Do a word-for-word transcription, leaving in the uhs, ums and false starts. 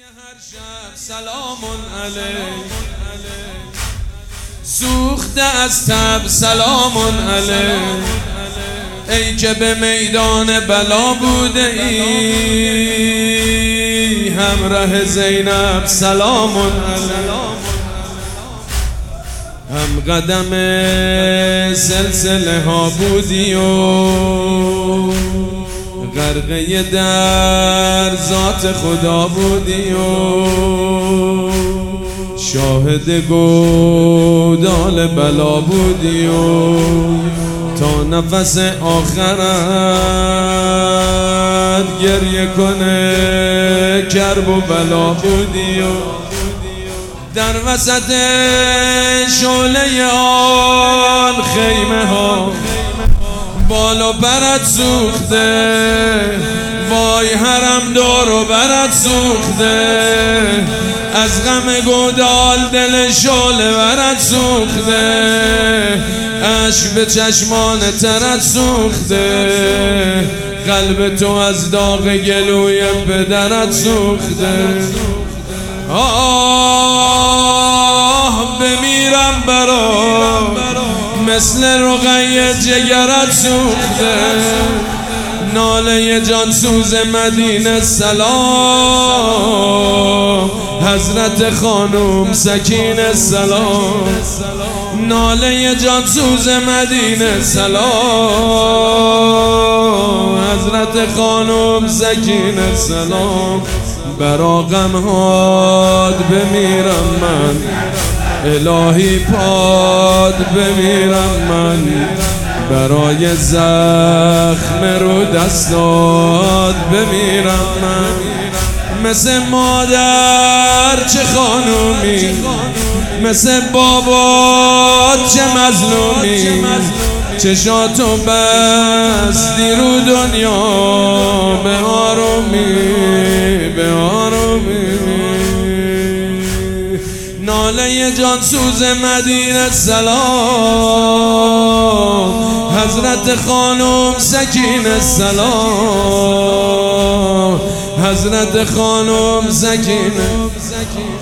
هر شب سلام علیک، سوخته از تب سلام علیک، ای که به میدان بلا بوده ای همراه زینب سلام علیک، هم قدم سلسله ها بودی و غرقه در ذات خدا بودی و شاهد گودال بلا بودی و تا نفس آخرت گریه کنه کرب و بلا بودی و در وسط شعله آن خیمه ها بال و برت سوخته، وای حرم دور و برت سوخته، از غم گودال دل شعله برت سوخته، اشک به چشمان ترت سوخته، قلب تو از داغ گلوی پدرت سوخته. آه بمیرم برا مثل رقیه جگرت سوخته، ناله جان سوز مدینه سلام، حضرت خانم سکینه سلام، ناله جان سوز مدینه سلام، حضرت خانم سکینه سلام. برا غمهات بمیرم من، الهی پاد بمیرم من، برای زخم رو دستات بمیرم من، مثل مادر چه خانومی، مثل بابات چه مظلومی، چشاتو بستی رو دنیا به آرومی به آرومی، ناله جان سوز مدینه سلام، حضرت خانم سکینه سلام، حضرت خانم سکینه.